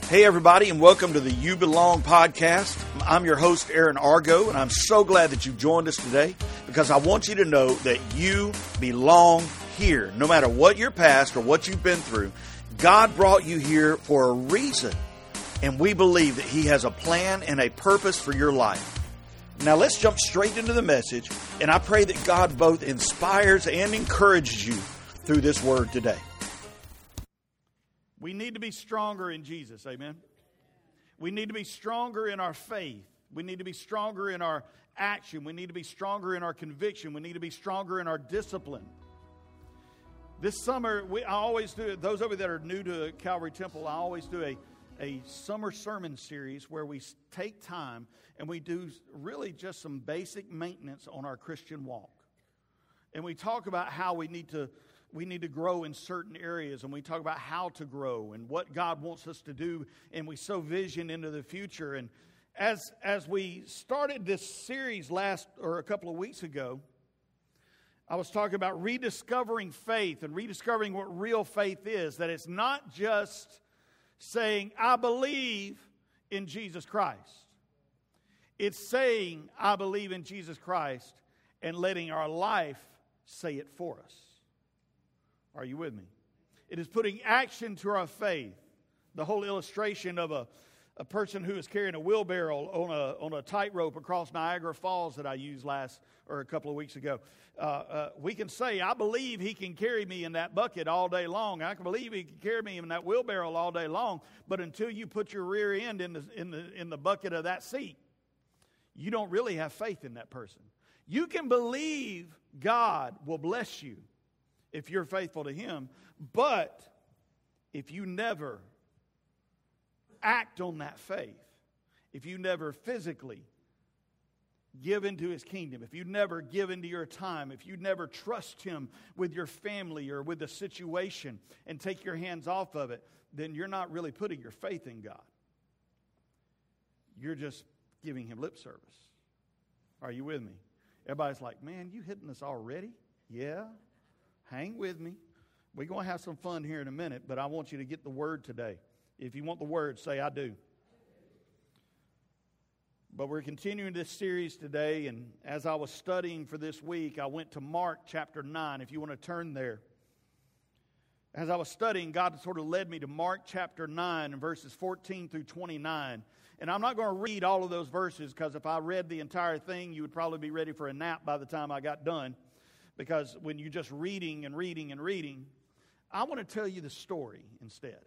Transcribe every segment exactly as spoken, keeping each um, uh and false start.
Hey everybody, and welcome to the You Belong podcast. I'm your host, Aaron Argo, and I'm so glad that you've joined us today because I want you to know that you belong here. No matter what your past or what you've been through, God brought you here for a reason, and we believe that He has a plan and a purpose for your life. Now let's jump straight into the message, and I pray that God both inspires and encourages you through this word today. We need to be stronger in Jesus, amen? We need to be stronger in our faith. We need to be stronger in our action. We need to be stronger in our conviction. We need to be stronger in our discipline. This summer, we, I always do, those of you that are new to Calvary Temple, I always do a, a summer sermon series where we take time and we do really just some basic maintenance on our Christian walk. And we talk about how we need to We need to grow in certain areas, and we talk about how to grow and what God wants us to do, and we sow vision into the future. And as as we started this series last or a couple of weeks ago, I was talking about rediscovering faith and rediscovering what real faith is. That it's not just saying, I believe in Jesus Christ. It's saying, I believe in Jesus Christ, and letting our life say it for us. Are you with me? It is putting action to our faith. The whole illustration of a, a person who is carrying a wheelbarrow on a on a tightrope across Niagara Falls that I used last or a couple of weeks ago. Uh, uh, we can say, I believe he can carry me in that bucket all day long. I can believe he can carry me in that wheelbarrow all day long. But until you put your rear end in the in the in the bucket of that seat, you don't really have faith in that person. You can believe God will bless you if you're faithful to Him, but if you never act on that faith, if you never physically give into His kingdom, if you never give into your time, if you never trust Him with your family or with the situation and take your hands off of it, then you're not really putting your faith in God. You're just giving Him lip service. Are you with me? Everybody's like, man, you hitting us already? Yeah. Hang with me. We're going to have some fun here in a minute, but I want you to get the word today. If you want the word, say, I do. But we're continuing this series today, and as I was studying for this week, I went to Mark chapter nine, if you want to turn there. As I was studying, God sort of led me to Mark chapter nine and verses fourteen through twenty-nine. And I'm not going to read all of those verses, because if I read the entire thing, you would probably be ready for a nap by the time I got done. Because when you're just reading and reading and reading, I want to tell you the story instead.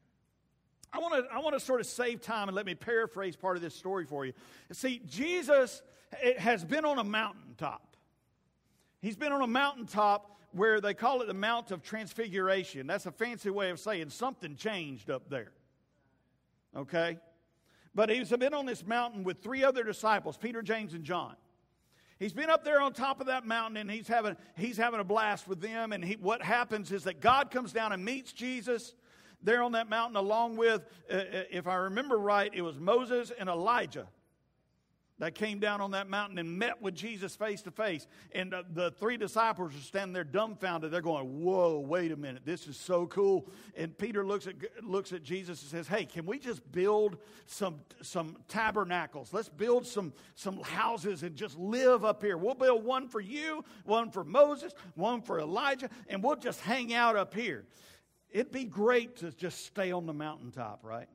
I want to I want to sort of save time and let me paraphrase part of this story for you. See, Jesus has been on a mountaintop. He's been on a mountaintop where they call it the Mount of Transfiguration. That's a fancy way of saying something changed up there. Okay? But he's been on this mountain with three other disciples, Peter, James, and John. He's been up there on top of that mountain, and he's having he's having a blast with them. And he, what happens is that God comes down and meets Jesus there on that mountain, along with, uh, if I remember right, it was Moses and Elijah that came down on that mountain and met with Jesus face to face. And uh, the three disciples are standing there dumbfounded. They're going, whoa, wait a minute, this is so cool. And Peter looks at looks at Jesus and says, hey, can we just build some some tabernacles? Let's build some, some houses and just live up here. We'll build one for you, one for Moses, one for Elijah, and we'll just hang out up here. It'd be great to just stay on the mountaintop, right?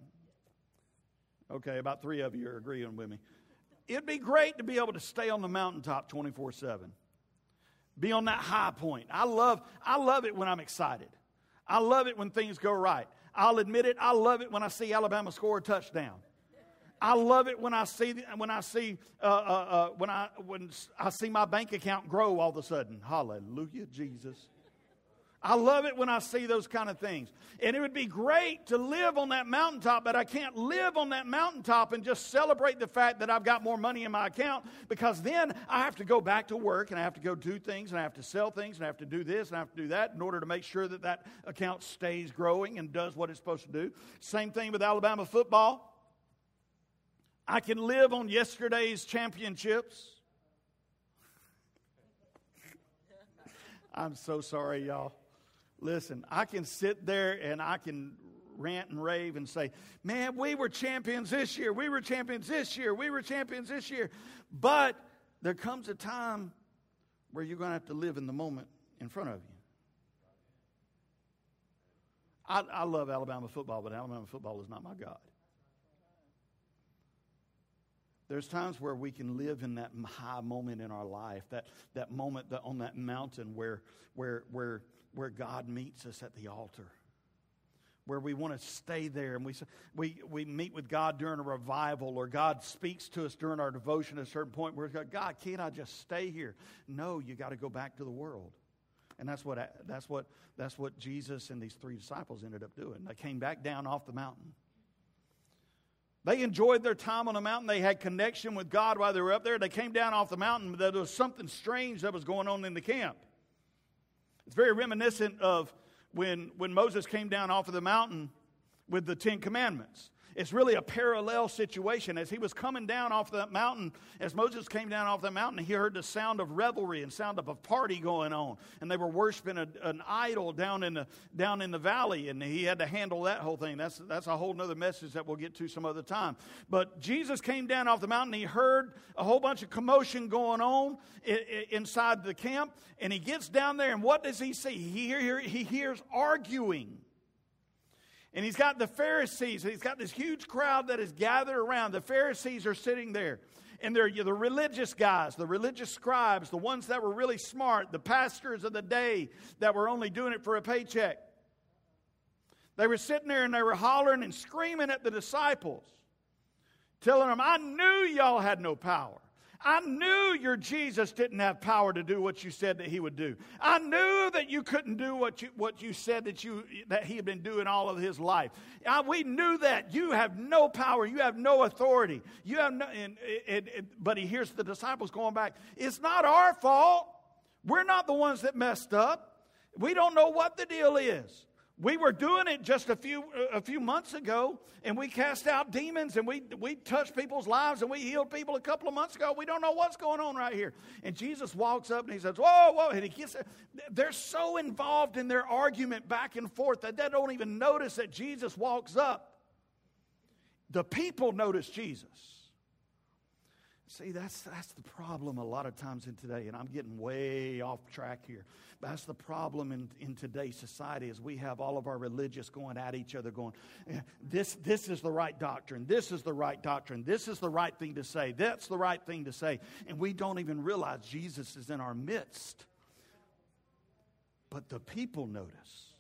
Okay, about three of you are agreeing with me. It'd be great to be able to stay on the mountaintop twenty-four seven. Be on that high point. I love, I love it when I'm excited. I love it when things go right. I'll admit it, I love it when I see Alabama score a touchdown. I love it when I see when I see uh, uh, uh, when I when I see my bank account grow all of a sudden. Hallelujah, Jesus. I love it when I see those kind of things. And it would be great to live on that mountaintop, but I can't live on that mountaintop and just celebrate the fact that I've got more money in my account, because then I have to go back to work, and I have to go do things, and I have to sell things, and I have to do this, and I have to do that in order to make sure that that account stays growing and does what it's supposed to do. Same thing with Alabama football. I can live on yesterday's championships. I'm so sorry, y'all. Listen, I can sit there and I can rant and rave and say, man, we were champions this year. We were champions this year. We were champions this year. But there comes a time where you're going to have to live in the moment in front of you. I, I love Alabama football, but Alabama football is not my God. There's times where we can live in that high moment in our life, that, that moment that on that mountain where, where, where, where God meets us at the altar, where we want to stay there, and we, we, we meet with God during a revival, or God speaks to us during our devotion at a certain point where we go, God, can't I just stay here? No, you got to go back to the world. And that's what, that's, what, that's what Jesus and these three disciples ended up doing. They came back down off the mountain. They enjoyed their time on the mountain. They had connection with God while they were up there. They came down off the mountain, but there was something strange that was going on in the camp. It's very reminiscent of when, when Moses came down off of the mountain with the Ten Commandments. It's really a parallel situation. As he was coming down off that mountain, as Moses came down off the mountain, he heard the sound of revelry and sound of a party going on. And they were worshiping a, an idol down in the down in the valley, and he had to handle that whole thing. That's, that's a whole other message that we'll get to some other time. But Jesus came down off the mountain. He heard a whole bunch of commotion going on inside the camp, and he gets down there, and what does he see? He, hear, he hears arguing. And he's got the Pharisees. He's got this huge crowd that is gathered around. The Pharisees are sitting there. And they're the religious guys, the religious scribes, the ones that were really smart, the pastors of the day that were only doing it for a paycheck. They were sitting there and they were hollering and screaming at the disciples, telling them, I knew y'all had no power. I knew your Jesus didn't have power to do what you said that he would do. I knew that you couldn't do what you what you said that you that he had been doing all of his life. I, we knew that. You have no power. You have no authority. You have no. And, and, and, but he hears the disciples going back. It's not our fault. We're not the ones that messed up. We don't know what the deal is. We were doing it just a few a few months ago, and we cast out demons, and we, we touched people's lives, and we healed people a couple of months ago. We don't know what's going on right here. And Jesus walks up, and he says, whoa, whoa, and he gets, they're so involved in their argument back and forth that they don't even notice that Jesus walks up. The people notice Jesus. See, that's that's the problem a lot of times in today, and I'm getting way off track here. That's the problem in, in today's society is we have all of our religious going at each other going, this, this is the right doctrine, this is the right doctrine, this is the right thing to say, that's the right thing to say. And we don't even realize Jesus is in our midst. But the people notice.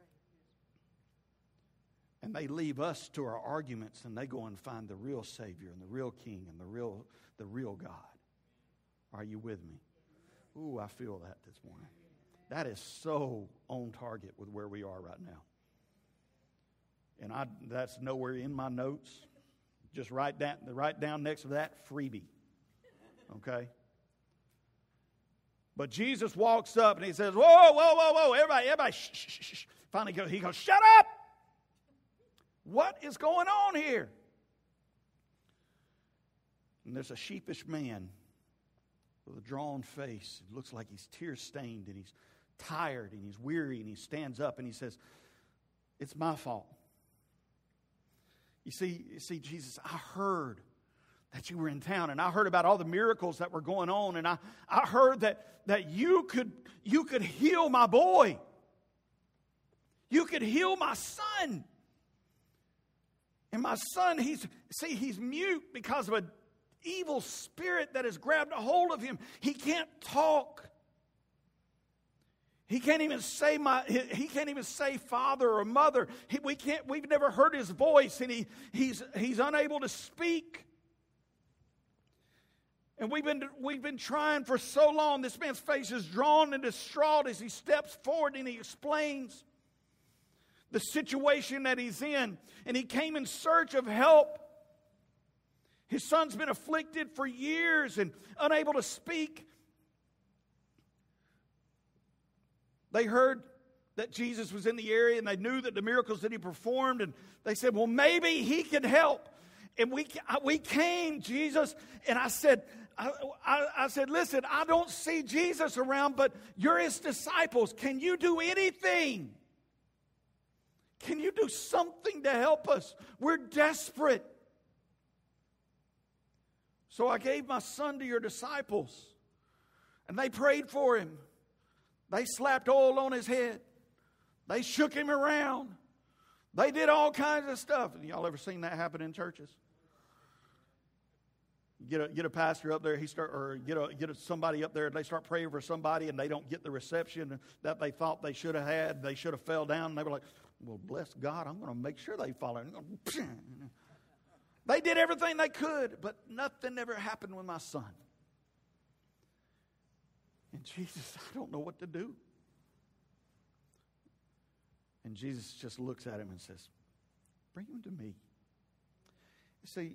And they leave us to our arguments, and they go and find the real Savior and the real King and the real the real God. Are you with me? Ooh, I feel that this morning. That is so on target with where we are right now. And I that's nowhere in my notes. Just write down, write down next to that, freebie. Okay? But Jesus walks up and he says, whoa, whoa, whoa, whoa, everybody, everybody, shh, shh, shh, shh. Finally goes, he goes, shut up! What is going on here? And there's a sheepish man with a drawn face. It looks like he's tear-stained and he's tired and he's weary, and he stands up and he says, it's my fault. You see, you see, Jesus, I heard that you were in town, and I heard about all the miracles that were going on, and I, I heard that, that you could you could heal my boy. You could heal my son. And my son, he's see, he's mute because of an evil spirit that has grabbed a hold of him. He can't talk. He can't even say my. He can't even say father or mother. He, we can't. We've never heard his voice, and he he's he's unable to speak. And we've been we've been trying for so long. This man's face is drawn and distraught as he steps forward and he explains the situation that he's in. And he came in search of help. His son's been afflicted for years and unable to speak. They heard that Jesus was in the area, and they knew that the miracles that he performed, and they said, well, maybe he can help. And we we came, Jesus, and I said, I, I, I said, listen, I don't see Jesus around, but you're his disciples. Can you do anything? Can you do something to help us? We're desperate. So I gave my son to your disciples, and they prayed for him. They slapped oil on his head. They shook him around. They did all kinds of stuff. Y'all ever seen that happen in churches? Get a, get a pastor up there, he start, or get a, get a, somebody up there, and they start praying for somebody, and they don't get the reception that they thought they should have had. They should have fell down. And they were like, well, bless God, I'm going to make sure they fall down. They did everything they could, but nothing ever happened with my son. And Jesus, I don't know what to do. And Jesus just looks at him and says, bring him to me. You see,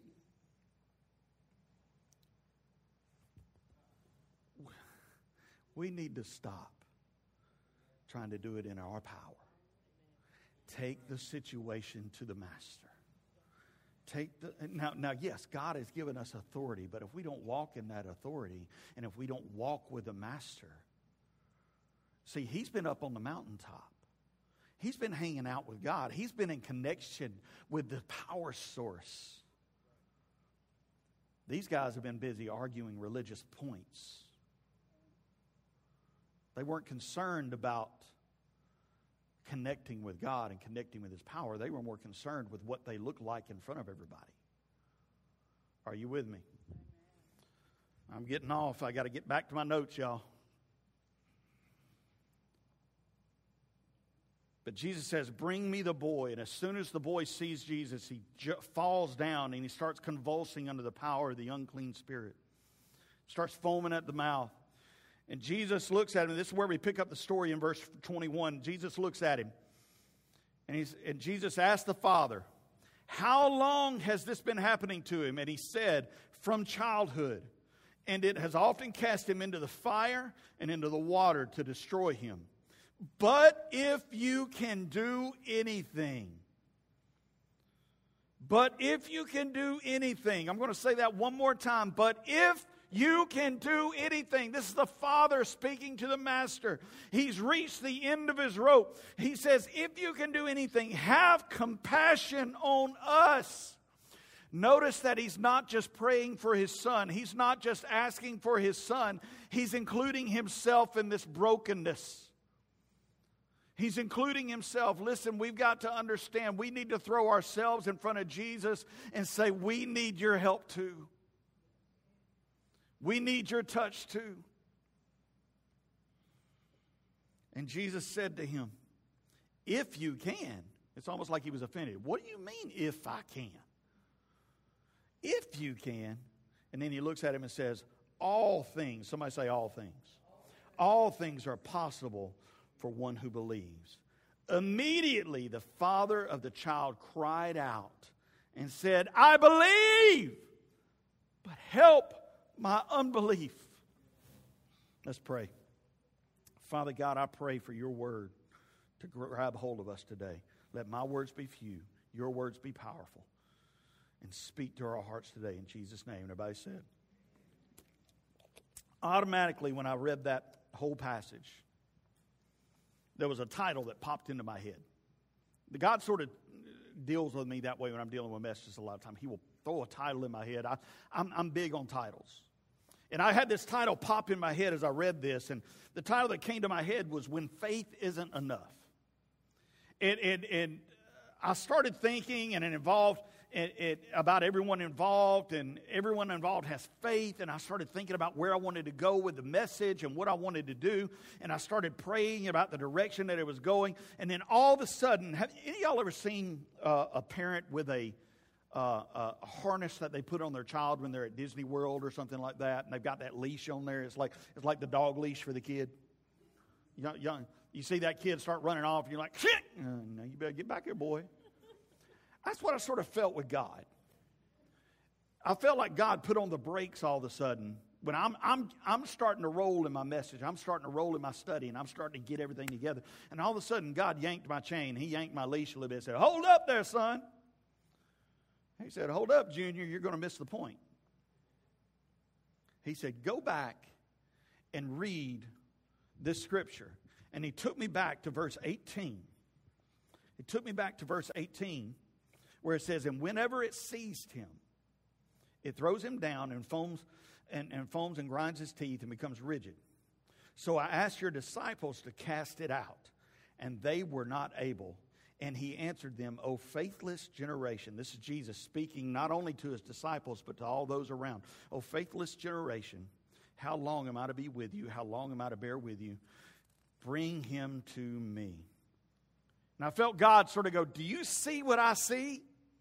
we need to stop trying to do it in our power. Take the situation to the master. Take the now, now, yes, God has given us authority, but if we don't walk in that authority, and if we don't walk with the master, see, he's been up on the mountaintop. He's been hanging out with God. He's been in connection with the power source. These guys have been busy arguing religious points. They weren't concerned about connecting with God and connecting with His power. They were more concerned with what they looked like in front of everybody. Are you with me? I'm getting off. I got to get back to my notes, y'all. But Jesus says, bring me the boy. And as soon as the boy sees Jesus, he ju- falls down and he starts convulsing under the power of the unclean spirit. Starts foaming at the mouth. And Jesus looks at him. This is where we pick up the story in verse twenty-one. Jesus looks at him. And, he's, and Jesus asked the father, how long has this been happening to him? And he said, from childhood. And it has often cast him into the fire and into the water to destroy him. But if you can do anything, but if you can do anything, I'm going to say that one more time. But if you can do anything. This is the Father speaking to the Master. He's reached the end of his rope. He says, if you can do anything, have compassion on us. Notice that he's not just praying for his son. He's not just asking for his son. He's including himself in this brokenness. He's including himself. Listen, we've got to understand we need to throw ourselves in front of Jesus and say, we need your help too. We need your touch too. And Jesus said to him, if you can. It's almost like he was offended. What do you mean, if I can? If you can. And then he looks at him and says, all things. Somebody say all things. All things are possible for one who believes. Immediately the father of the child cried out and said, I believe, but help my unbelief. Let's pray. Father God, I pray for your word to grab hold of us today. Let my words be few, your words be powerful, and speak to our hearts today in Jesus' name. Everybody said. Automatically, when I read that whole passage, there was a title that popped into my head. The God sort of deals with me that way when I'm dealing with messages a lot of times. He will throw a title in my head. I, I'm, I'm big on titles. And I had this title pop in my head as I read this. And the title that came to my head was When Faith Isn't Enough. And, and, and I started thinking, and it involved it, it, about everyone involved. And everyone involved has faith. And I started thinking about where I wanted to go with the message and what I wanted to do. And I started praying about the direction that it was going. And then all of a sudden, have any of y'all ever seen uh, a parent with a Uh, uh, a harness that they put on their child when they're at Disney World or something like that, and they've got that leash on there? It's like it's like the dog leash for the kid. You, you, you see that kid start running off, and you're like, shit! Oh, no, you better get back here, boy. That's what I sort of felt with God. I felt like God put on the brakes all of a sudden. When I'm I'm I'm starting to roll in my message, I'm starting to roll in my study, and I'm starting to get everything together. And all of a sudden, God yanked my chain. He yanked my leash a little bit and said, hold up there, son. He said, hold up, Junior, you're going to miss the point. He said, go back and read this scripture. And he took me back to verse eighteen. It took me back to verse eighteen, where it says, and whenever it seized him, it throws him down and foams and, and foams and grinds his teeth and becomes rigid. So I asked your disciples to cast it out, and they were not able. And he answered them, O faithless generation. This is Jesus speaking not only to his disciples, but to all those around. O faithless generation, how long am I to be with you? How long am I to bear with you? Bring him to me. And I felt God sort of go, do you see what I see?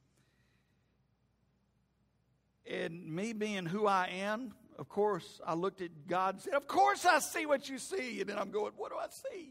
And me being who I am, of course, I looked at God and said, of course I see what you see. And then I'm going, what do I see?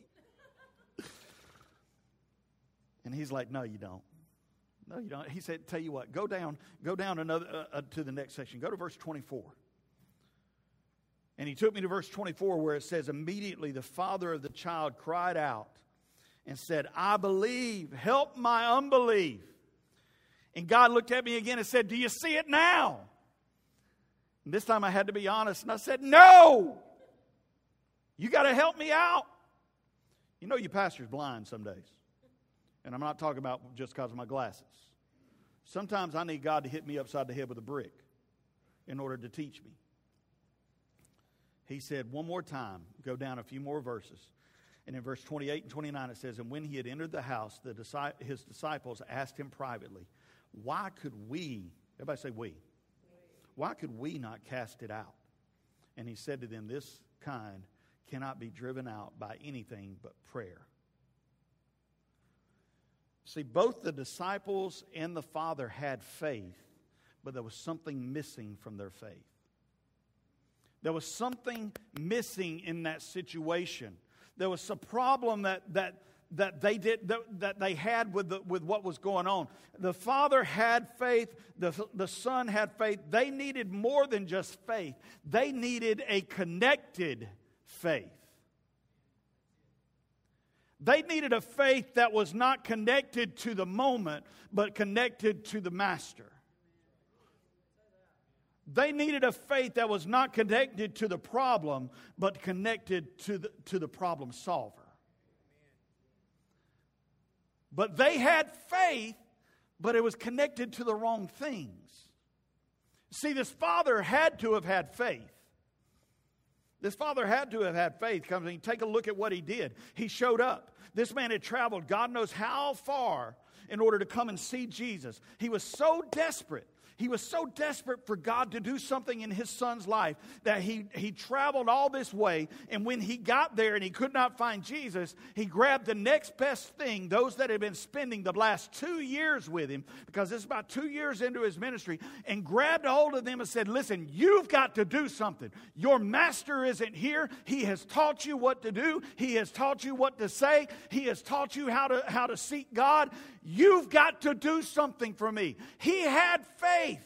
And he's like, no, you don't. No, you don't. He said, tell you what, go down, go down another uh, uh, to the next section. Go to verse twenty-four. And he took me to verse twenty-four where it says, immediately the father of the child cried out and said, I believe, help my unbelief. And God looked at me again and said, do you see it now? And this time I had to be honest, and I said, no! You got to help me out. You know your pastor's blind some days. And I'm not talking about just because of my glasses. Sometimes I need God to hit me upside the head with a brick in order to teach me. He said, one more time, go down a few more verses. And in verse twenty-eight and twenty-nine it says, and when he had entered the house, the his disciples asked him privately, why could we, everybody say we, why could we not cast it out? And he said to them, this kind cannot be driven out by anything but prayer. See, both the disciples and the Father had faith, but there was something missing from their faith. There was something missing in that situation. There was a problem that that that they did that, that they had with the, with what was going on. The Father had faith. The the Son had faith. They needed more than just faith. They needed a connected faith. They needed a faith that was not connected to the moment, but connected to the Master. They needed a faith that was not connected to the problem, but connected to the, to the problem solver. But they had faith, but it was connected to the wrong things. See, this father had to have had faith. This father had to have had faith. Come and take a look at what he did. He showed up. This man had traveled God knows how far in order to come and see Jesus. He was so desperate. He was so desperate for God to do something in his son's life that he, he traveled all this way. And when he got there and he could not find Jesus, he grabbed the next best thing, those that had been spending the last two years with him, because this is about two years into his ministry, and grabbed a hold of them and said, listen, you've got to do something. Your master isn't here. He has taught you what to do. He has taught you what to say. He has taught you how to, how to seek God. You've got to do something for me. He had faith.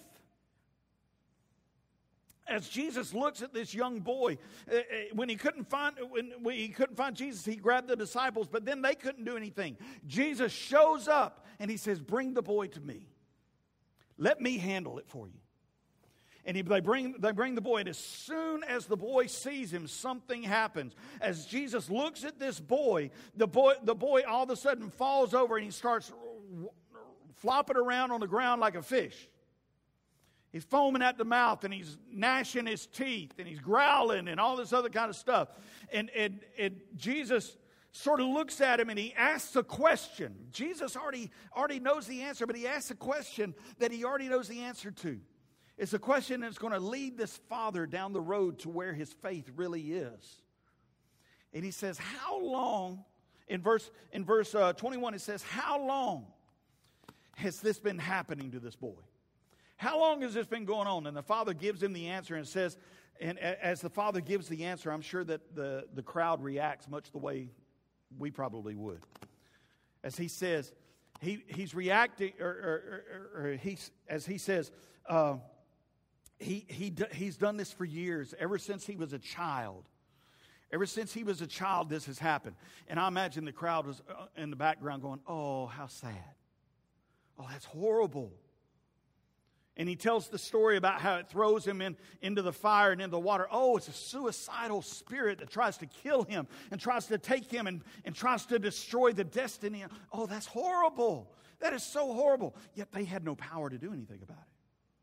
As Jesus looks at this young boy, when he couldn't find when, when he couldn't find Jesus, he grabbed the disciples, but then they couldn't do anything. Jesus shows up and he says, "Bring the boy to me. Let me handle it for you." And he, they bring they bring the boy, and as soon as the boy sees him, something happens. As Jesus looks at this boy, the boy the boy all of a sudden falls over and he starts flopping around on the ground like a fish. He's foaming at the mouth, and he's gnashing his teeth, and he's growling, and all this other kind of stuff. And, and, and Jesus sort of looks at him, and he asks a question. Jesus already, already knows the answer, but he asks a question that he already knows the answer to. It's a question that's going to lead this father down the road to where his faith really is. And he says, how long, in verse, in verse uh, twenty-one, it says, how long has this been happening to this boy? How long has this been going on? And the father gives him the answer and says, and as the father gives the answer, I'm sure that the, the crowd reacts much the way we probably would. As he says, he, he's reacting, or, or, or, or he's, as he says, uh, he, he, he's done this for years, ever since he was a child. Ever since he was a child, this has happened. And I imagine the crowd was in the background going, oh, how sad. Oh, that's horrible. And he tells the story about how it throws him in, into the fire and into the water. Oh, it's a suicidal spirit that tries to kill him and tries to take him and, and tries to destroy the destiny. Oh, that's horrible. That is so horrible. Yet they had no power to do anything about it.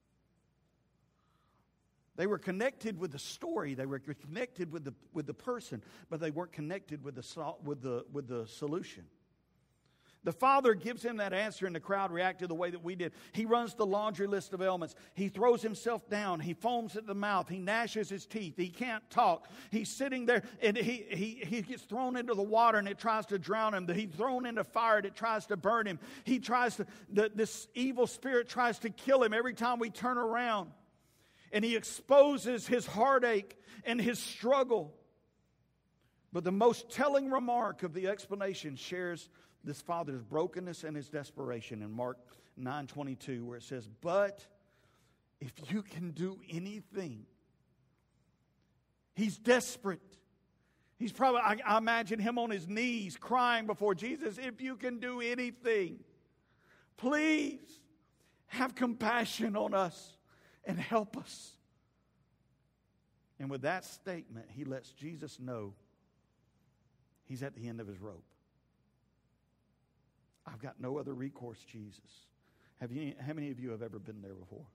They were connected with the story. They were connected with the, with the person, but they weren't connected with the, with the, with the solution. The father gives him that answer, and the crowd reacted the way that we did. He runs the laundry list of ailments. He throws himself down. He foams at the mouth. He gnashes his teeth. He can't talk. He's sitting there, and he, he, he gets thrown into the water, and it tries to drown him. He's thrown into fire, and it tries to burn him. He tries to, the, this evil spirit tries to kill him every time we turn around. And he exposes his heartache and his struggle. But the most telling remark of the explanation shares this father's brokenness and his desperation in Mark nine twenty-two, where it says, "But if you can do anything," he's desperate. He's probably, I, I imagine him on his knees crying before Jesus, "If you can do anything, please have compassion on us and help us." And with that statement, he lets Jesus know he's at the end of his rope. I've got no other recourse, Jesus. Have you? How many of you have ever been there before?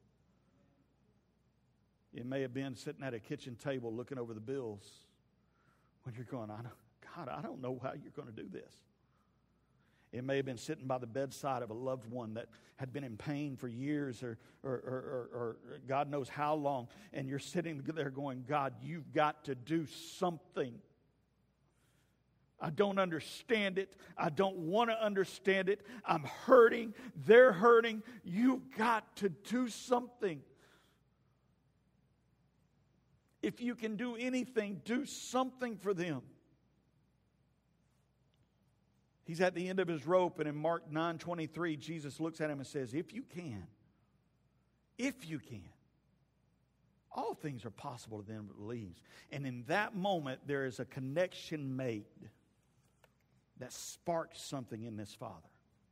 It may have been sitting at a kitchen table looking over the bills when you're going, I don't, God, I don't know how you're going to do this. It may have been sitting by the bedside of a loved one that had been in pain for years or, or, or, or, or God knows how long, and you're sitting there going, God, you've got to do something. I don't understand it. I don't want to understand it. I'm hurting. They're hurting. You've got to do something. If you can do anything, do something for them. He's at the end of his rope, and in Mark nine twenty-three, Jesus looks at him and says, if you can, if you can, all things are possible to them that believes. And in that moment, there is a connection made that sparked something in this father.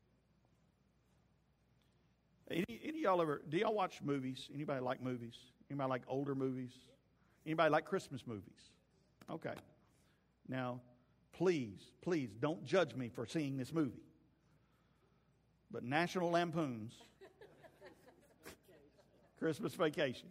Any, any of y'all ever, do y'all watch movies? Anybody like movies? Anybody like older movies? Anybody like Christmas movies? Okay. Now, please, please don't judge me for seeing this movie. But National Lampoon's Christmas Vacation.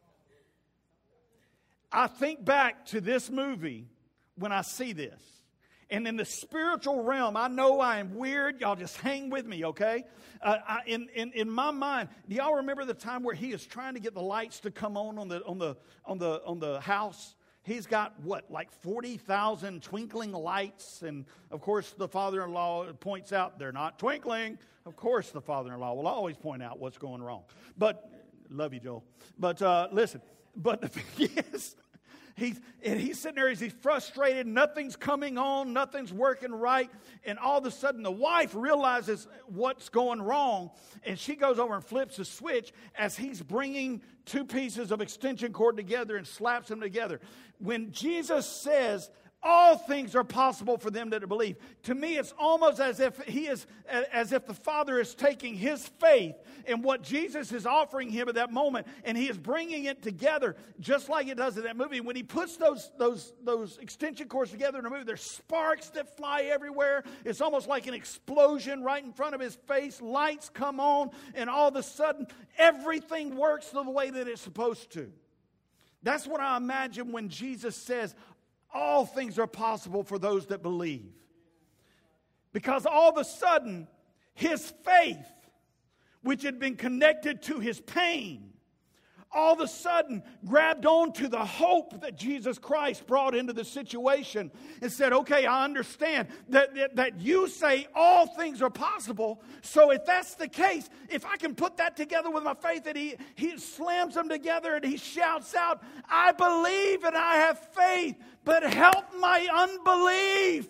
I think back to this movie when I see this. And in the spiritual realm, I know I am weird. Y'all just hang with me, okay? Uh, I, in, in, in my mind, do y'all remember the time where he is trying to get the lights to come on on the on the on the on the house? He's got what, like forty thousand twinkling lights, and of course the father-in-law points out they're not twinkling. Of course, the father-in-law will always point out what's going wrong. But love you, Joel. But uh, listen. But the thing is. He's, and he's sitting there, he's frustrated, nothing's coming on, nothing's working right, and all of a sudden the wife realizes what's going wrong, and she goes over and flips a switch as he's bringing two pieces of extension cord together and slaps them together. When Jesus says, all things are possible for them that believe. To me, it's almost as if he is, as if the Father is taking his faith and what Jesus is offering him at that moment, and he is bringing it together, just like it does in that movie. When he puts those those those extension cords together in a movie, there's sparks that fly everywhere. It's almost like an explosion right in front of his face. Lights come on, and all of a sudden, everything works the way that it's supposed to. That's what I imagine when Jesus says, all things are possible for those that believe. Because all of a sudden, his faith, which had been connected to his pain, all of a sudden grabbed onto the hope that Jesus Christ brought into the situation and said, okay, I understand that, that, that you say all things are possible. So if that's the case, if I can put that together with my faith, that he, he slams them together and he shouts out, I believe and I have faith, but help my unbelief.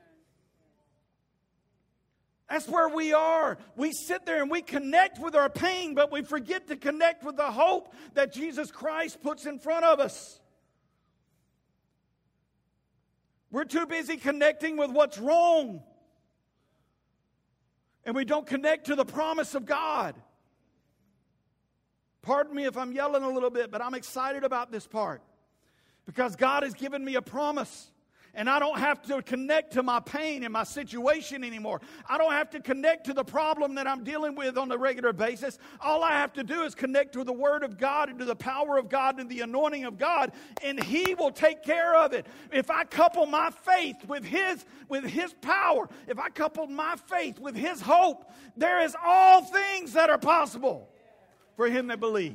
That's where we are. We sit there and we connect with our pain, but we forget to connect with the hope that Jesus Christ puts in front of us. We're too busy connecting with what's wrong. And we don't connect to the promise of God. Pardon me if I'm yelling a little bit, but I'm excited about this part. Because God has given me a promise. And I don't have to connect to my pain and my situation anymore. I don't have to connect to the problem that I'm dealing with on a regular basis. All I have to do is connect to the Word of God and to the power of God and the anointing of God, and He will take care of it. If I couple my faith with His, with His power, if I couple my faith with His hope, there is all things that are possible for him that believes.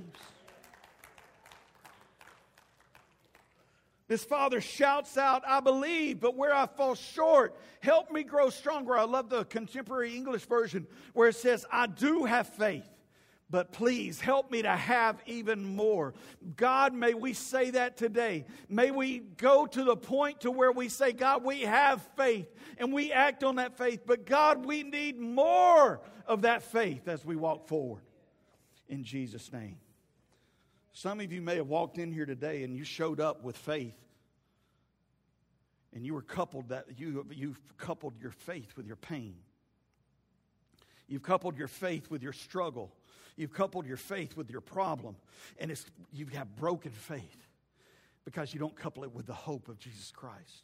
This father shouts out, I believe, but where I fall short, help me grow stronger. I love the contemporary English version where it says, I do have faith, but please help me to have even more. God, may we say that today. May we go to the point to where we say, God, we have faith and we act on that faith. But God, we need more of that faith as we walk forward. In Jesus' name. Some of you may have walked in here today and you showed up with faith. And you were coupled that you you've coupled your faith with your pain. You've coupled your faith with your struggle. You've coupled your faith with your problem. And it's you have broken faith because you don't couple it with the hope of Jesus Christ.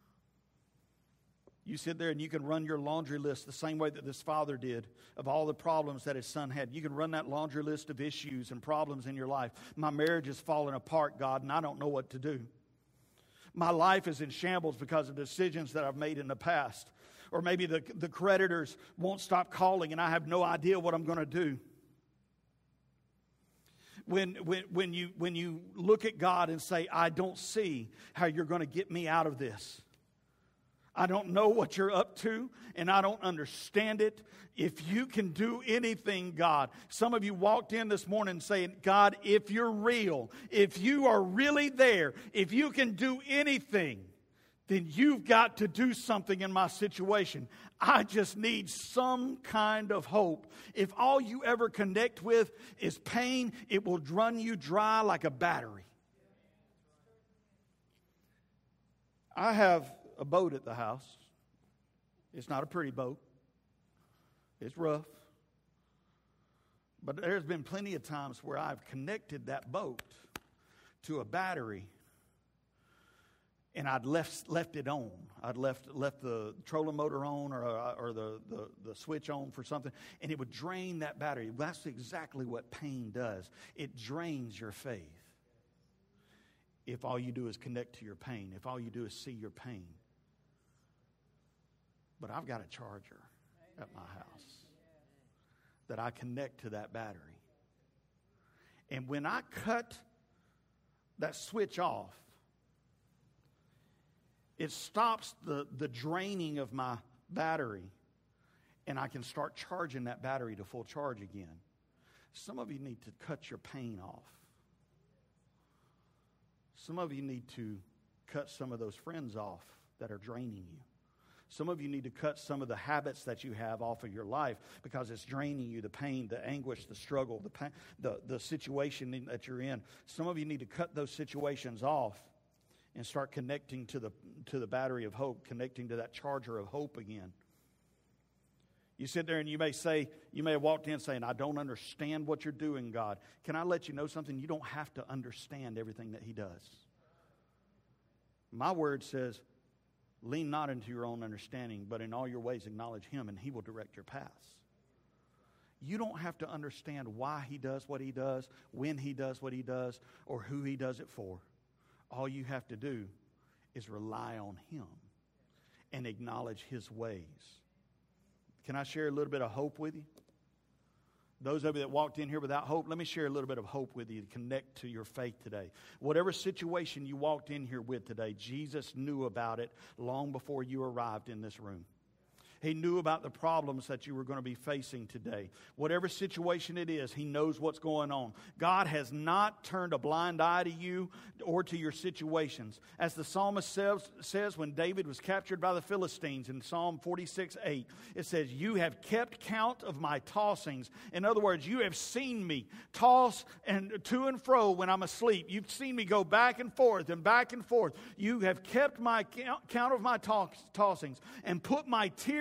You sit there and you can run your laundry list the same way that this father did of all the problems that his son had. You can run that laundry list of issues and problems in your life. My marriage is falling apart, God, and I don't know what to do. My life is in shambles because of decisions that I've made in the past. Or maybe the, the creditors won't stop calling and I have no idea what I'm going to do. When, when, when, you, when you look at God and say, I don't see how you're going to get me out of this. I don't know what you're up to, and I don't understand it. If you can do anything, God. Some of you walked in this morning saying, God, if you're real, if you are really there, if you can do anything, then you've got to do something in my situation. I just need some kind of hope. If all you ever connect with is pain, it will run you dry like a battery. I have a boat at the house. It's not a pretty boat. It's rough. But there's been plenty of times where I've connected that boat to a battery and I'd left left it on. I'd left left the trolling motor on or, or the, the, the switch on for something, and it would drain that battery. That's exactly what pain does. It drains your faith. If all you do is connect to your pain, if all you do is see your pain. But I've got a charger at my house that I connect to that battery. And when I cut that switch off, it stops the, the draining of my battery, and I can start charging that battery to full charge again. Some of you need to cut your pain off. Some of you need to cut some of those friends off that are draining you. Some of you need to cut some of the habits that you have off of your life because it's draining you, the pain, the anguish, the struggle, the pain, the, the situation that you're in. Some of you need to cut those situations off and start connecting to the, to the battery of hope, connecting to that charger of hope again. You sit there and you may say, you may have walked in saying, I don't understand what you're doing, God. Can I let you know something? You don't have to understand everything that He does. My word says, lean not into your own understanding, but in all your ways acknowledge Him, and He will direct your paths. You don't have to understand why He does what He does, when He does what He does, or who He does it for. All you have to do is rely on Him and acknowledge His ways. Can I share a little bit of hope with you? Those of you that walked in here without hope, let me share a little bit of hope with you to connect to your faith today. Whatever situation you walked in here with today, Jesus knew about it long before you arrived in this room. He knew about the problems that you were going to be facing today. Whatever situation it is, He knows what's going on. God has not turned a blind eye to you or to your situations. As the psalmist says, says when David was captured by the Philistines in Psalm forty-six eight, it says, you have kept count of my tossings. In other words, you have seen me toss and to and fro when I'm asleep. You've seen me go back and forth and back and forth. You have kept my count of my toss, tossings and put my tears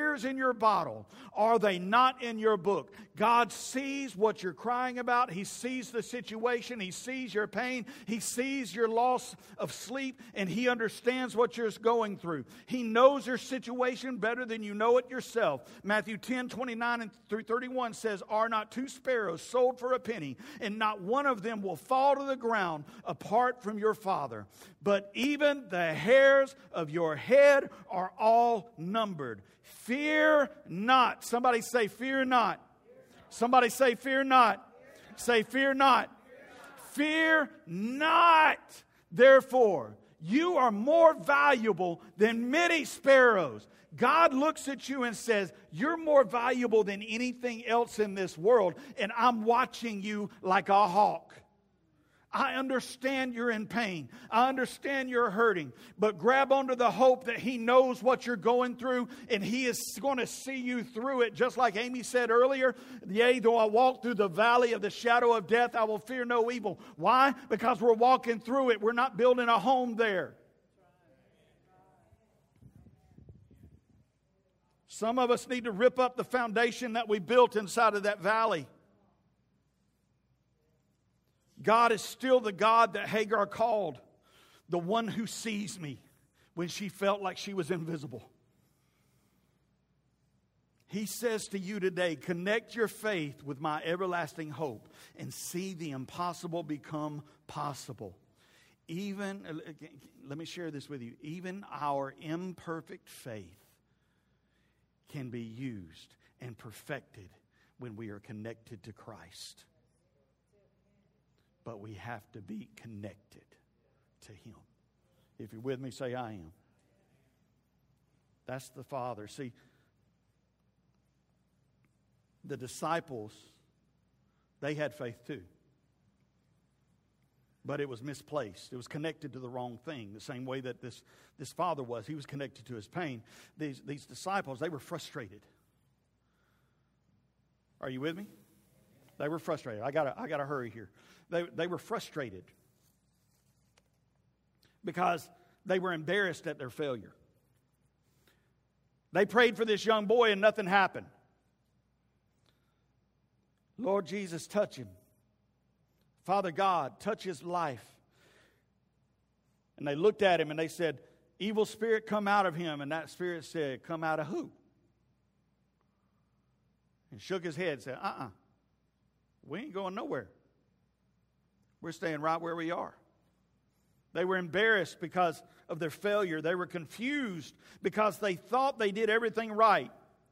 tears in your bottle, are they not in your book? God sees what you're crying about. He sees the situation. He sees your pain. He sees your loss of sleep, and He understands what you're going through. He knows your situation better than you know it yourself. Matthew ten, twenty-nine through thirty-one says, "Are not two sparrows sold for a penny, and not one of them will fall to the ground apart from your Father? But even the hairs of your head are all numbered. Fear not." Somebody say, "Fear not." Somebody say, "Fear not." Say, "Fear not." Fear not. Therefore, you are more valuable than many sparrows. God looks at you and says, you're more valuable than anything else in this world, and I'm watching you like a hawk. I understand you're in pain. I understand you're hurting. But grab onto the hope that He knows what you're going through, and He is going to see you through it. Just like Amy said earlier, "Yea, though I walk through the valley of the shadow of death, I will fear no evil." Why? Because we're walking through it. We're not building a home there. Some of us need to rip up the foundation that we built inside of that valley. God is still the God that Hagar called, the one who sees me, when she felt like she was invisible. He says to you today, connect your faith with my everlasting hope and see the impossible become possible. Even, let me share this with you, even our imperfect faith can be used and perfected when we are connected to Christ. But we have to be connected to Him. If you're with me, say, "I am." That's the Father. See, the disciples, they had faith too. But it was misplaced. It was connected to the wrong thing. The same way that this, this father was. He was connected to his pain. These, these disciples, they were frustrated. Are you with me? They were frustrated. I gotta, I gotta hurry here. They, they were frustrated because they were embarrassed at their failure. They prayed for this young boy and nothing happened. Lord Jesus, touch him. Father God, touch his life. And they looked at him and they said, "Evil spirit, come out of him." And that spirit said, "Come out of who?" And shook his head and said, uh-uh. We ain't going nowhere. We're staying right where we are. They were embarrassed because of their failure. They were confused because they thought they did everything right.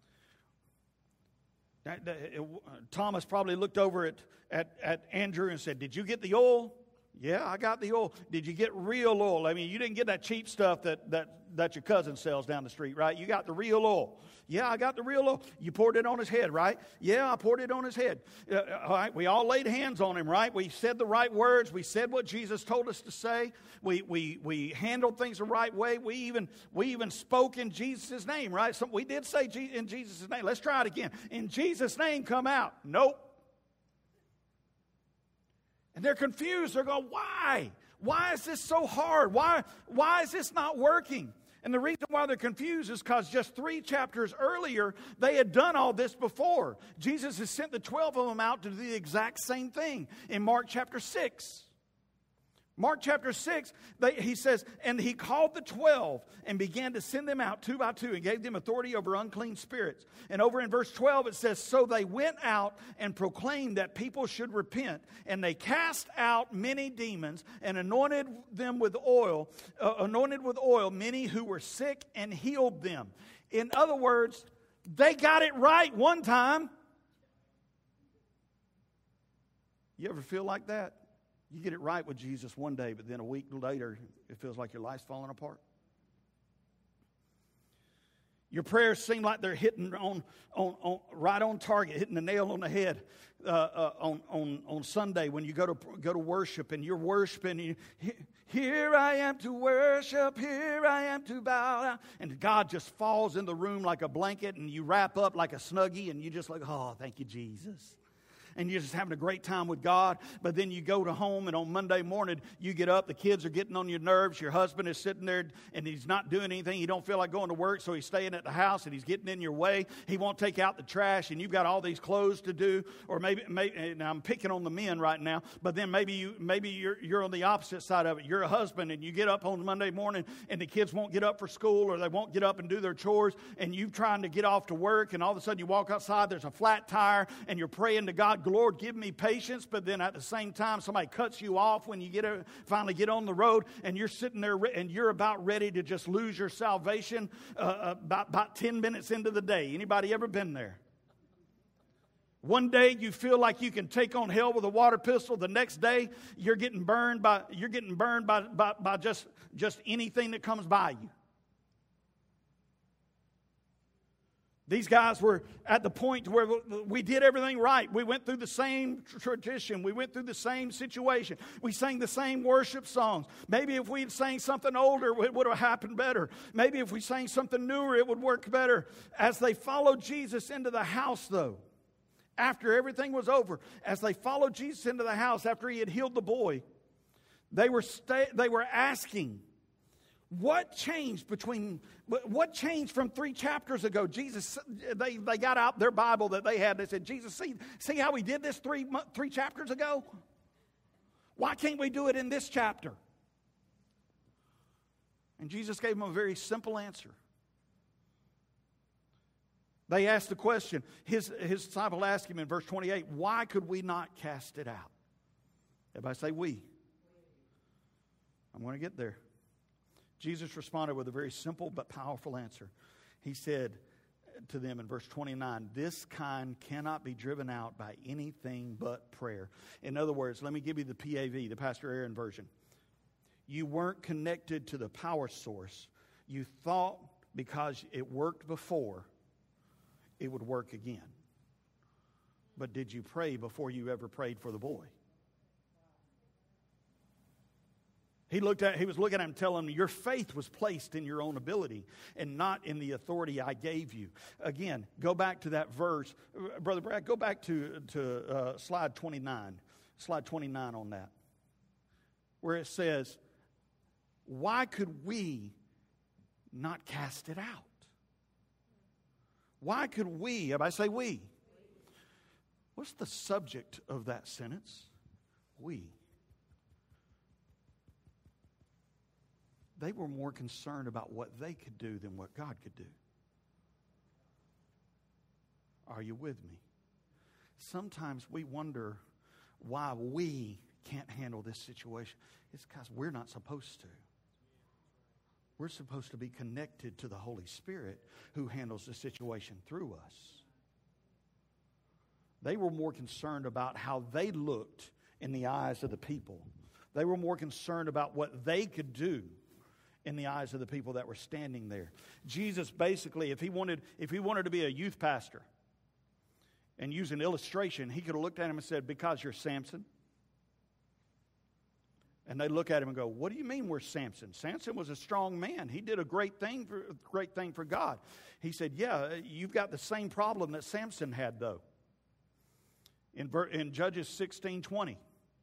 Thomas probably looked over at, at, at Andrew and said, "Did you get the oil?" "Yeah, I got the oil." "Did you get real oil?" I mean, you didn't get that cheap stuff that, that, that your cousin sells down the street, right? You got the real oil. "Yeah, I got the real oil." "You poured it on his head, right?" "Yeah, I poured it on his head." Uh, all right, we all laid hands on him, right? We said the right words. We said what Jesus told us to say. We we we handled things the right way. We even we even spoke in Jesus' name, right? So we did say in Jesus' name. Let's try it again. "In Jesus' name, come out." Nope. And they're confused. They're going, why? Why is this so hard? Why, why is this not working? And the reason why they're confused is because just three chapters earlier, they had done all this before. Jesus has sent the twelve of them out to do the exact same thing in Mark chapter six. Mark chapter six, they, he says, "And he called the twelve and began to send them out two by two and gave them authority over unclean spirits." And over in verse twelve it says, "So they went out and proclaimed that people should repent. And they cast out many demons and anointed them with oil, uh, anointed with oil many who were sick and healed them." In other words, they got it right one time. You ever feel like that? You get it right with Jesus one day, but then a week later, it feels like your life's falling apart. Your prayers seem like they're hitting on, on, on right on target, hitting the nail on the head uh, uh, on, on, on Sunday when you go to go to worship and you're worshiping. And you, "Here I am to worship, here I am to bow down." And God just falls in the room like a blanket, and you wrap up like a Snuggie, and you just like, "Oh, thank you, Jesus." and you're just having a great time with God. But then you go to home, and on Monday morning, you get up, the kids are getting on your nerves, your husband is sitting there, and he's not doing anything. He don't feel like going to work, so he's staying at the house, and he's getting in your way. He won't take out the trash, and you've got all these clothes to do. Or maybe, maybe now I'm picking on the men right now, but then maybe, you, maybe you're, you're on the opposite side of it. You're a husband, and you get up on Monday morning, and the kids won't get up for school, or they won't get up and do their chores, and you're trying to get off to work, and all of a sudden you walk outside, there's a flat tire, and you're praying to God, Lord, give me patience. But then at the same time, somebody cuts you off when you get a, finally get on the road, and you're sitting there and you're about ready to just lose your salvation uh, about, about ten minutes into the day. Anybody ever been there? One day you feel like you can take on hell with a water pistol. The next day you're getting burned by you're getting burned by, by, by just, just anything that comes by you. These guys were at the point where we did everything right. We went through the same tradition. We went through the same situation. We sang the same worship songs. Maybe if we had sang something older, it would have happened better. Maybe if we sang something newer, it would work better. As they followed Jesus into the house, though, after everything was over, as they followed Jesus into the house after he had healed the boy, they were sta- they were asking, what changed between, what changed from three chapters ago? Jesus, they, they got out their Bible that they had. They said, Jesus, see, see how we did this three, three chapters ago? Why can't we do it in this chapter? And Jesus gave them a very simple answer. They asked the question, his, his disciple asked him in verse twenty-eight, why could we not cast it out? Everybody say we. I'm going to get there. Jesus responded with a very simple but powerful answer. He said to them in verse twenty-nine, this kind cannot be driven out by anything but prayer. In other words, let me give you the P A V, the Pastor Aaron version. You weren't connected to the power source. You thought because it worked before, it would work again. But did you pray before you ever prayed for the boy? He looked at, he was looking at him, telling him, your faith was placed in your own ability and not in the authority I gave you. Again, go back to that verse. Brother Brad, go back to, to uh, slide twenty-nine. Slide twenty-nine on that. Where it says, why could we not cast it out? Why could we, everybody say we. What's the subject of that sentence? We. They were more concerned about what they could do than what God could do. Are you with me? Sometimes we wonder why we can't handle this situation. It's because we're not supposed to. We're supposed to be connected to the Holy Spirit who handles the situation through us. They were more concerned about how they looked in the eyes of the people. They were more concerned about what they could do in the eyes of the people that were standing there. Jesus basically, if he wanted, if he wanted to be a youth pastor and use an illustration, he could have looked at him and said, because you're Samson. And they look at him and go, what do you mean we're Samson? Samson was a strong man. He did a great thing for, great thing for God. He said, yeah, you've got the same problem that Samson had, though. In, in Judges sixteen twenty.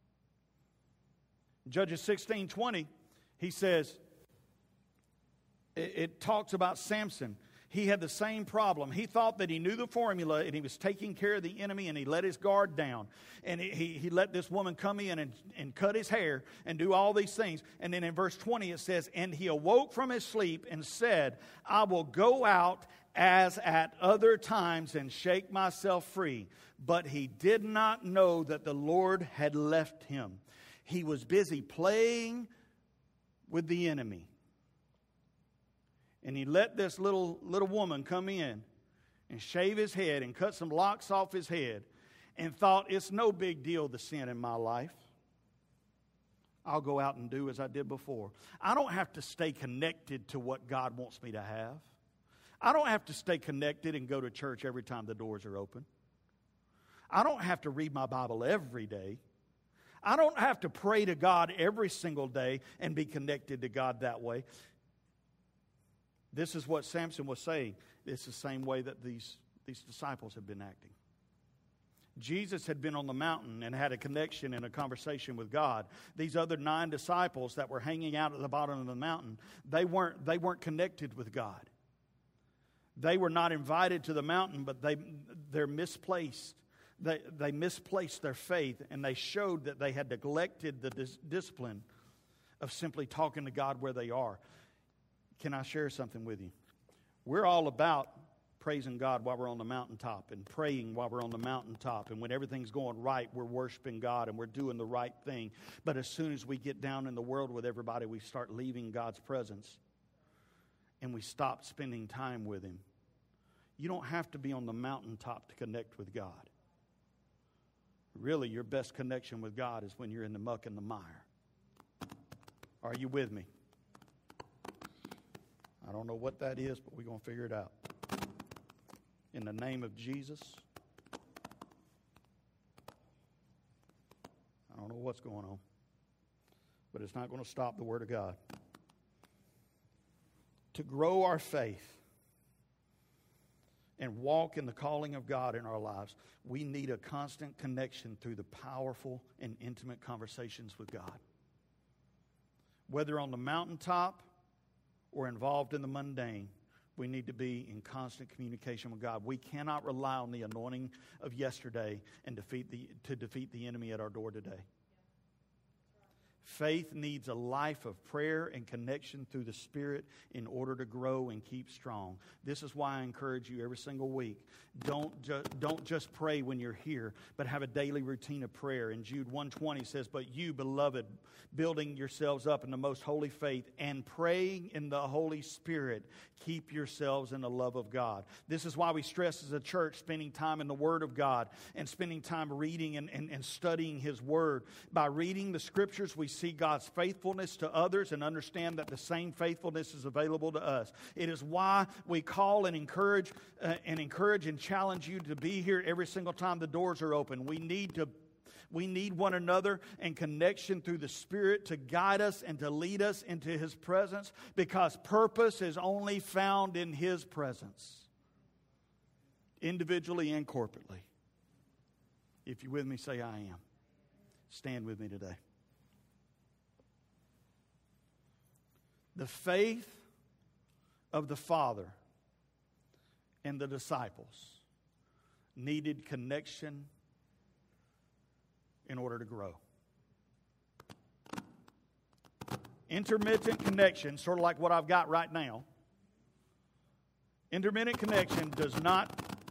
Judges sixteen twenty, he says, it, it talks about Samson. He had the same problem. He thought that he knew the formula and he was taking care of the enemy, and he let his guard down. And he, he, he let this woman come in and, and cut his hair and do all these things. And then in verse twenty it says, and he awoke from his sleep and said, I will go out as at other times and shake myself free. But he did not know that the Lord had left him. He was busy playing with the enemy. And he let this little, little woman come in and shave his head and cut some locks off his head and thought, it's no big deal to sin in my life. I'll go out and do as I did before. I don't have to stay connected to what God wants me to have. I don't have to stay connected and go to church every time the doors are open. I don't have to read my Bible every day. I don't have to pray to God every single day and be connected to God that way. This is what Samson was saying. It's the same way that these, these disciples have been acting. Jesus had been on the mountain and had a connection and a conversation with God. These other nine disciples that were hanging out at the bottom of the mountain, they weren't, they weren't connected with God. They were not invited to the mountain, but they, they're misplaced. They, they misplaced their faith, and they showed that they had neglected the dis- discipline of simply talking to God where they are. Can I share something with you? We're all about praising God while we're on the mountaintop and praying while we're on the mountaintop. And when everything's going right, we're worshiping God and we're doing the right thing. But as soon as we get down in the world with everybody, we start leaving God's presence and we stop spending time with Him. You don't have to be on the mountaintop to connect with God. Really, your best connection with God is when you're in the muck and the mire. Are you with me? I don't know what that is, but we're going to figure it out. In the name of Jesus. I don't know what's going on, but it's not going to stop the Word of God. To grow our faith and walk in the calling of God in our lives, we need a constant connection through the powerful and intimate conversations with God. Whether on the mountaintop or involved in the mundane, we need to be in constant communication with God. We cannot rely on the anointing of yesterday and defeat the, to defeat the enemy at our door today. Faith needs a life of prayer and connection through the Spirit in order to grow and keep strong. This is why I encourage you every single week. Don't, ju- don't just pray when you're here, but have a daily routine of prayer. And Jude one twenty says, "But you, beloved, building yourselves up in the most holy faith and praying in the Holy Spirit, keep yourselves in the love of God." This is why we stress as a church spending time in the Word of God and spending time reading and, and, and studying His Word. By reading the Scriptures, we see God's faithfulness to others and understand that the same faithfulness is available to us. It is why we call and encourage uh, and encourage and challenge you to be here every single time the doors are open. We need to We need one another and connection through the Spirit to guide us and to lead us into His presence, because purpose is only found in His presence, individually and corporately. If you're with me, say I am. Stand with me today. The faith of the Father and the disciples needed connection in order to grow. Intermittent connection, sort of like what I've got right now. Intermittent connection does not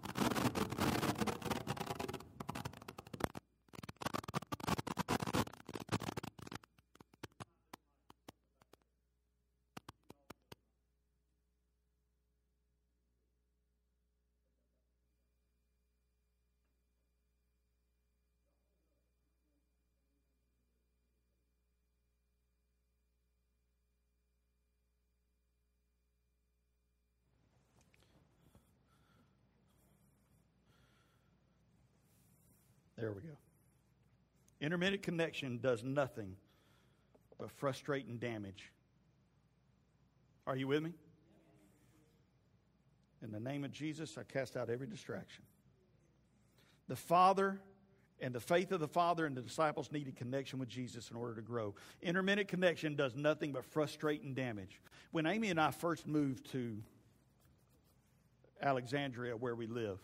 There we go. Intermittent connection does nothing but frustrate and damage. Are you with me? In the name of Jesus, I cast out every distraction. The Father and the faith of the Father and the disciples needed connection with Jesus in order to grow. Intermittent connection does nothing but frustrate and damage. When Amy and I first moved to Alexandria, where we live,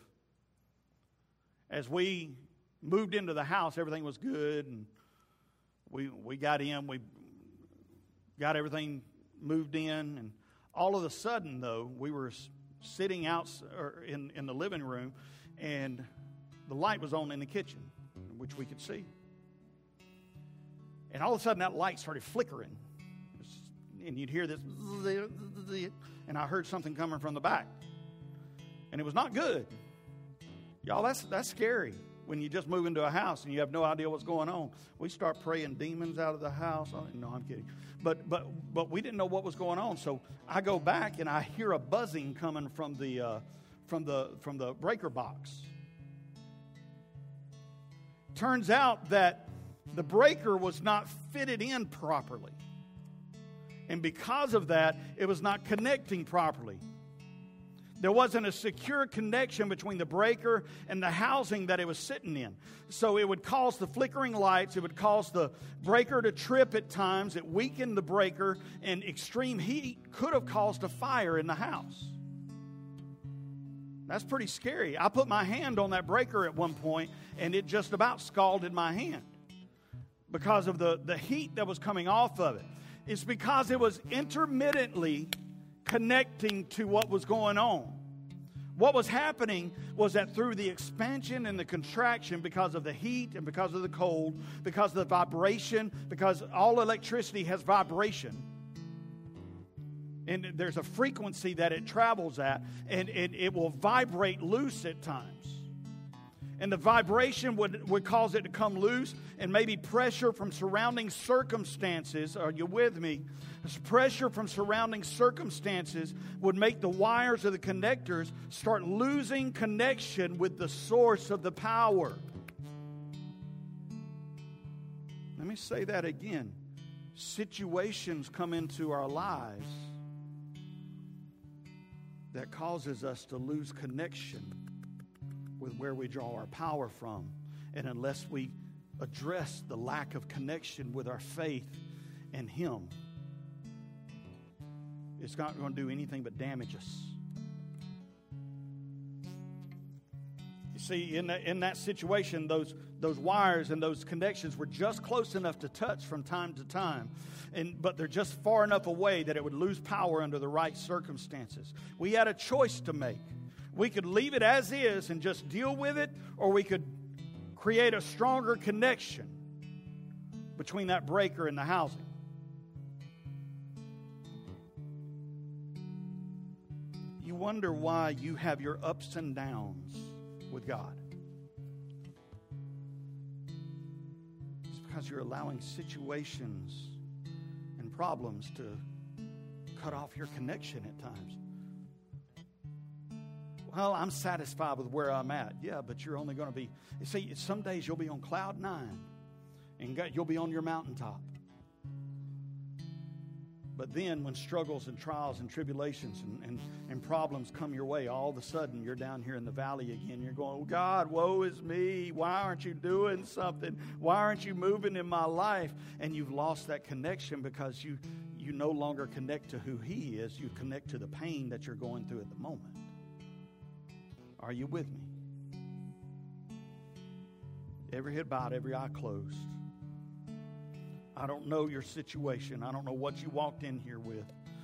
as we moved into the house, everything was good, and we we got in, we got everything moved in, and all of a sudden, though, we were sitting out or in, in the living room, and the light was on in the kitchen, which we could see. And all of a sudden, that light started flickering, and you'd hear this, and I heard something coming from the back, and it was not good. Y'all, that's that's scary. When you just move into a house and you have no idea what's going on. We start praying demons out of the house. No, I'm kidding. But but but we didn't know what was going on. So I go back and I hear a buzzing coming from the uh, from the from the breaker box. Turns out that the breaker was not fitted in properly. And because of that, it was not connecting properly. There wasn't a secure connection between the breaker and the housing that it was sitting in. So it would cause the flickering lights. It would cause the breaker to trip at times. It weakened the breaker, and extreme heat could have caused a fire in the house. That's pretty scary. I put my hand on that breaker at one point, and it just about scalded my hand because of the, the heat that was coming off of it. It's because it was intermittently connecting to what was going on. What was happening was that through the expansion and the contraction, because of the heat and because of the cold, because of the vibration, because all electricity has vibration, and there's a frequency that it travels at, and it, it will vibrate loose at times. And the vibration would, would cause it to come loose, and maybe pressure from surrounding circumstances, are you with me? Pressure from surrounding circumstances would make the wires of the connectors start losing connection with the source of the power. Let me say that again. Situations come into our lives that causes us to lose connection with where we draw our power from. And unless we address the lack of connection with our faith and Him, it's not going to do anything but damage us. You see, in that, in that situation, those, those wires and those connections were just close enough to touch from time to time. And, but they're just far enough away that it would lose power under the right circumstances. We had a choice to make. We could leave it as is and just deal with it, or we could create a stronger connection between that breaker and the housing. You wonder why you have your ups and downs with God. It's because you're allowing situations and problems to cut off your connection at times. Well, I'm satisfied with where I'm at. Yeah, but you're only going to be, you see, some days you'll be on cloud nine and God, you'll be on your mountaintop. But then when struggles and trials and tribulations and, and, and problems come your way, all of a sudden you're down here in the valley again. You're going, oh God, woe is me. Why aren't you doing something? Why aren't you moving in my life? And you've lost that connection because you, you no longer connect to who He is. You connect to the pain that you're going through at the moment. Are you with me? Every head bowed, every eye closed. I don't know your situation. I don't know what you walked in here with.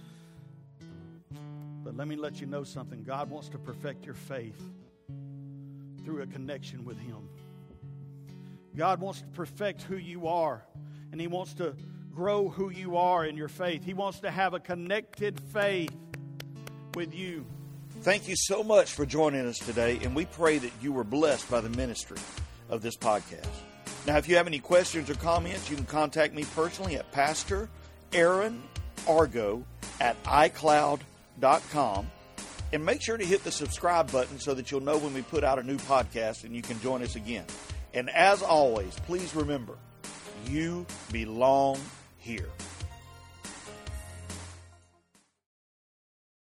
But let me let you know something. God wants to perfect your faith through a connection with Him. God wants to perfect who you are, and He wants to grow who you are in your faith. He wants to have a connected faith with you. Thank you so much for joining us today, and we pray that you were blessed by the ministry of this podcast. Now, if you have any questions or comments, you can contact me personally at Pastor Aaron Argo at i cloud dot com. And make sure to hit the subscribe button so that you'll know when we put out a new podcast and you can join us again. And as always, please remember, you belong here.